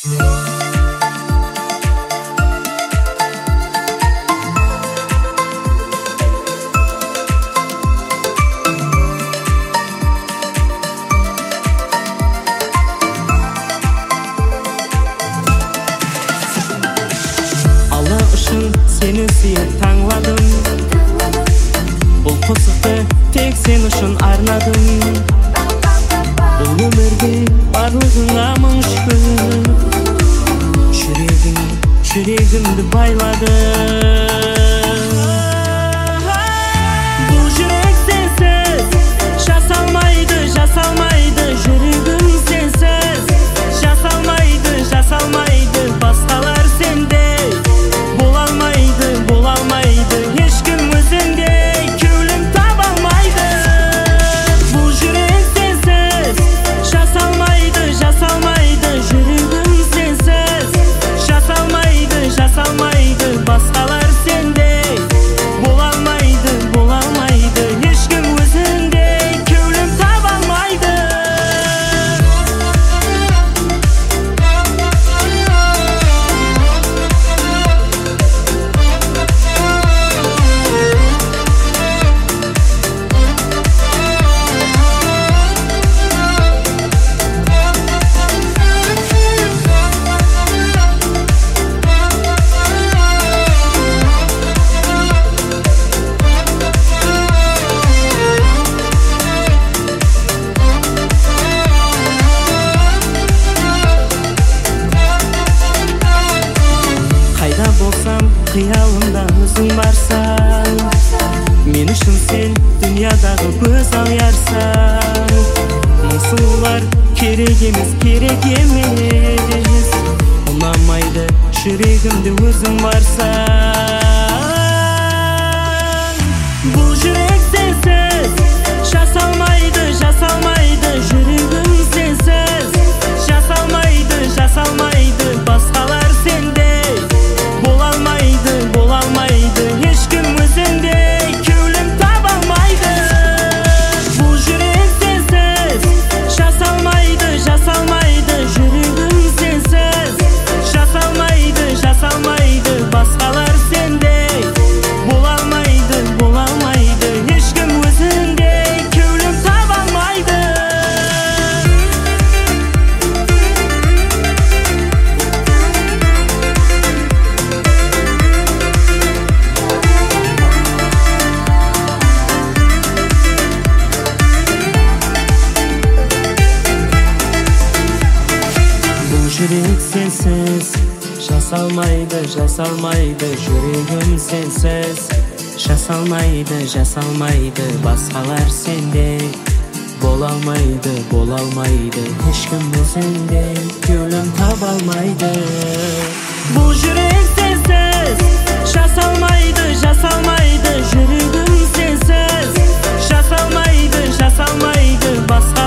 Seni suyup tangladım. Бұл қызықты тек сен үшін арнадым. Бұл өмірде барлығыңа мың шүкір. Жүрегімді байлады. Бұл жүрек сенсіз жасалмайды. Жүрегім сенсіз жасалмайды. Басқалар сендей бола алмайды. Ешкім өзіңдей кеулім таба алмайды. Бұл жүрек сенсіз жасалмайды. Жүрегім сенсіз жасалмайды. Басқалар сендей бола алмайды. Ешкім өзіңдей кеулім таба алмайды. Қиялымда өзің барсаң, мен үшін сен дүниядағы көз аясың. Мың сұлулар керек емес. Ұнамайды жүрегімде өзің барсаң. Бұл жүрек сенсіз жасалмайды. Жүрегім сенсіз жасалмайды. Басқалар сендей бола алмайды. Ешкім өзіңдей кеулім таба алмайды. Бұл жүрек сенсіз жасалмайды. Жүрегім сенсіз жасалмайды. Басқалар сендей бола алмайды. Ешкім өзіңдей кеулім таба алмайды. Жүрек сенсіз жасалмайды. Жүрегім сенсіз жасалмайды. Басқалар сендей бола алмайды. Ешкім өзіңдей кеулім таба алмайды. Бұл жүрек сенсіз жасалмайды. Жүрегім сенсіз жасалмайды. Басқа